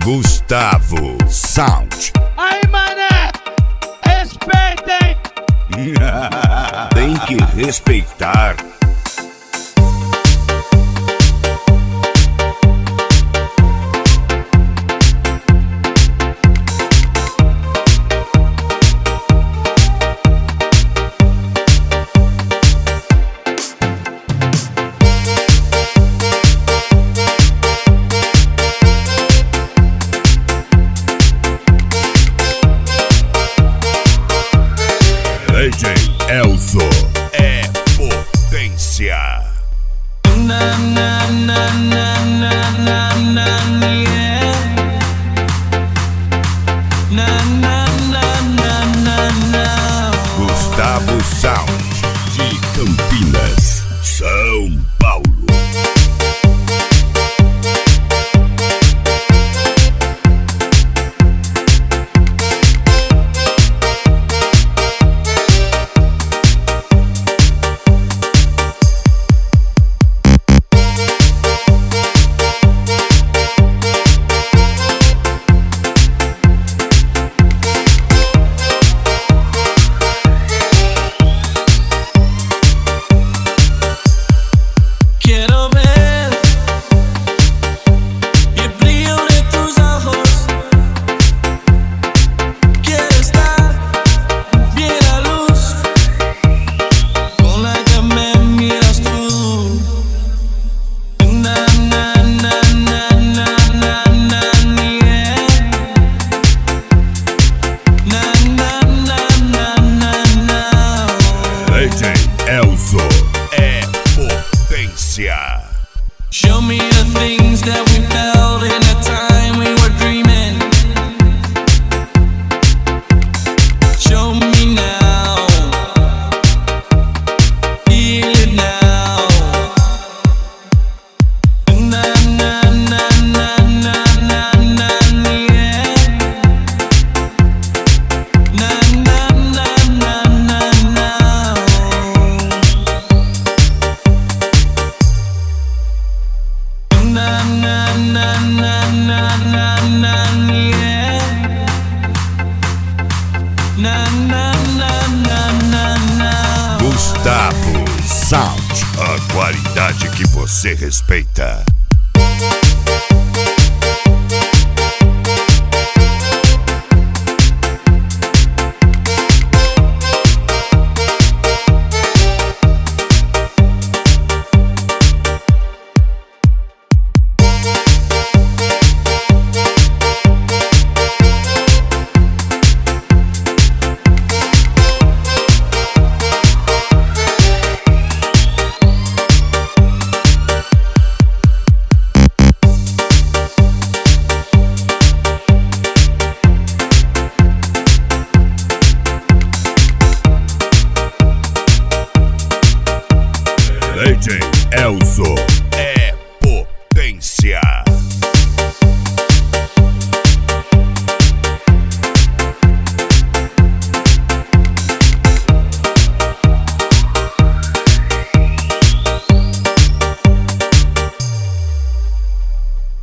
Gustavo Sound. Aí, mané, respeitem! Tem que respeitar. DJ Elzo é potência. Na na na na na na na yeah. Na na na na na na. Gustavo Sound de Campinas, São Paulo. DJ Elzo é potência. Show me the things that we felt in the time we were dreaming. Show me now, feel it now. Na na na na na na na yeah. Na na na na na na. Na na na na na na na yeah. Na na na na na na. Gustavo Sound, a qualidade que você respeita. DJ Elzo